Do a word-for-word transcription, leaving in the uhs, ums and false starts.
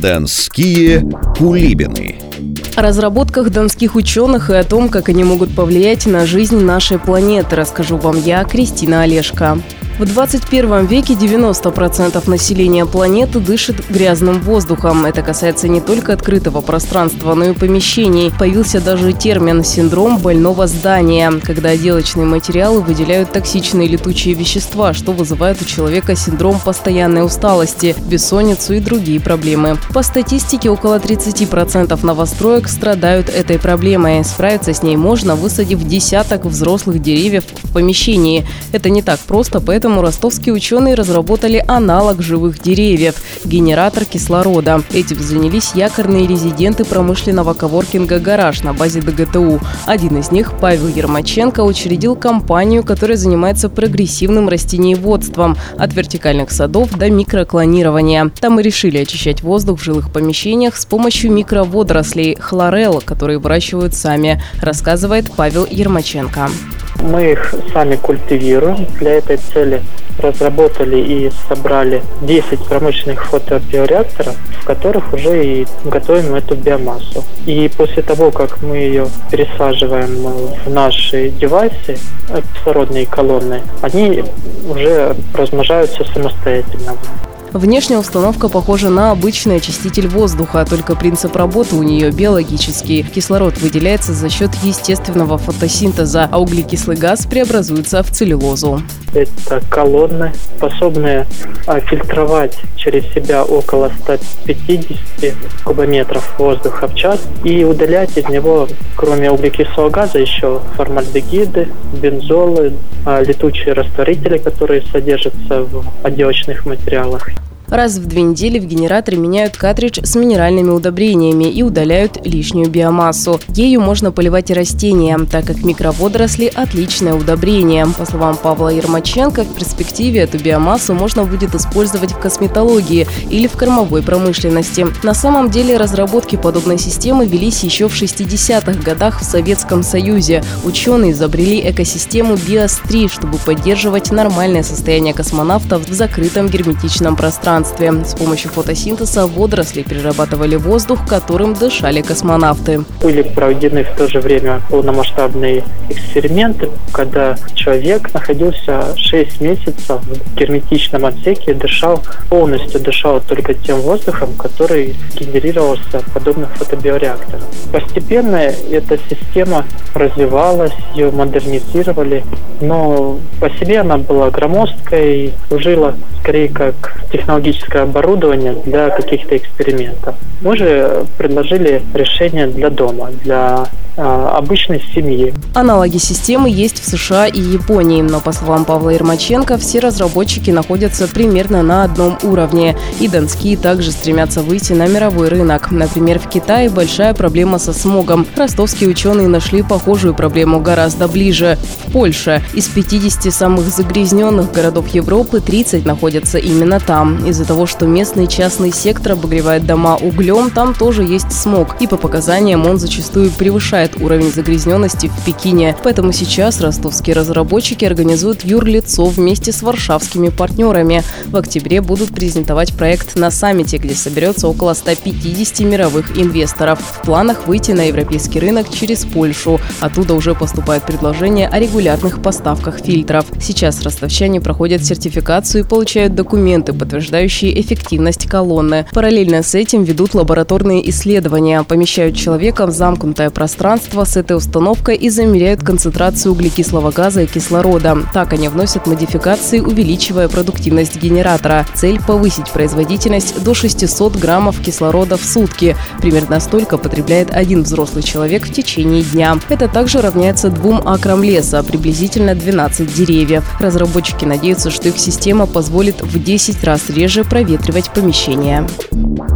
Донские кулибины. О разработках донских ученых и о том, как они могут повлиять на жизнь нашей планеты, расскажу вам я, Кристина Олешко. В двадцать первом веке девяносто процентов населения планеты дышит грязным воздухом. Это касается не только открытого пространства, но и помещений. Появился даже термин «синдром больного здания», когда отделочные материалы выделяют токсичные летучие вещества, что вызывает у человека синдром постоянной усталости, бессонницу и другие проблемы. По статистике, около тридцать процентов новостроек страдают этой проблемой. Справиться с ней можно, высадив десяток взрослых деревьев в помещении. Это не так просто, поэтому Поэтому ростовские ученые разработали аналог живых деревьев – генератор кислорода. Этим занялись якорные резиденты промышленного коворкинга «Гараж» на базе Дэ Гэ Тэ У. Один из них, Павел Ермаченко, учредил компанию, которая занимается прогрессивным растениеводством – от вертикальных садов до микроклонирования. Там и решили очищать воздух в жилых помещениях с помощью микроводорослей – хлорелл, которые выращивают сами, рассказывает Павел Ермаченко. Мы их сами культивируем. Для этой цели разработали и собрали десять промышленных фотобиореакторов, в которых уже и готовим эту биомассу. И после того, как мы ее пересаживаем в наши девайсы, кислородные колонны, они уже размножаются самостоятельно. Внешняя установка похожа на обычный очиститель воздуха, только принцип работы у нее биологический. Кислород выделяется за счет естественного фотосинтеза, а углекислый газ преобразуется в целлюлозу. Это колонны, способные фильтровать через себя около ста пятидесяти кубометров воздуха в час и удалять из него, кроме углекислого газа, еще формальдегиды, бензолы, летучие растворители, которые содержатся в отделочных материалах. Раз в две недели в генераторе меняют картридж с минеральными удобрениями и удаляют лишнюю биомассу. Ею можно поливать и растения, так как микроводоросли – отличное удобрение. По словам Павла Ермаченко, в перспективе эту биомассу можно будет использовать в косметологии или в кормовой промышленности. На самом деле разработки подобной системы велись еще в шестидесятых годах в Советском Союзе. Ученые изобрели экосистему биос три, чтобы поддерживать нормальное состояние космонавтов в закрытом герметичном пространстве. С помощью фотосинтеза водоросли перерабатывали воздух, которым дышали космонавты. Были проведены в то же время полномасштабные эксперименты, когда человек находился шесть месяцев в герметичном отсеке и дышал, полностью дышал только тем воздухом, который генерировался в подобных фотобиореакторах. Постепенно эта система развивалась, ее модернизировали, но по себе она была громоздкой и служила скорее как технологическое оборудование для каких-то экспериментов. Мы же предложили решение для дома, для э, обычной семьи. Аналоги системы есть в США и Японии, но, по словам Павла Ермаченко, все разработчики находятся примерно на одном уровне. И донские также стремятся выйти на мировой рынок. Например, в Китае большая проблема со смогом. Ростовские ученые нашли похожую проблему гораздо ближе. В Польше. Из пятидесяти самых загрязненных городов Европы тридцать находятся именно там. Из-за того, что местный частный сектор обогревает дома углем, там тоже есть смог. И по показаниям он зачастую превышает уровень загрязненности в Пекине. Поэтому сейчас ростовские разработчики организуют юрлицо вместе с варшавскими партнерами. В октябре будут презентовать проект на саммите, где соберется около ста пятидесяти мировых инвесторов. В планах выйти на европейский рынок через Польшу. Оттуда уже поступают предложения о регулярных поставках фильтров. Сейчас ростовчане проходят сертификацию и получают документы, подтверждающие эффективность колонны. Параллельно с этим ведут лабораторные исследования, помещают человека в замкнутое пространство с этой установкой и замеряют концентрацию углекислого газа и кислорода. Так они вносят модификации, увеличивая продуктивность генератора. Цель – повысить производительность до шестисот граммов кислорода в сутки. Примерно столько потребляет один взрослый человек в течение дня. Это также равняется двум акрам леса, приблизительно двенадцать деревьев. Разработчики надеются, что их система позволит в десять раз реже проветривать помещения.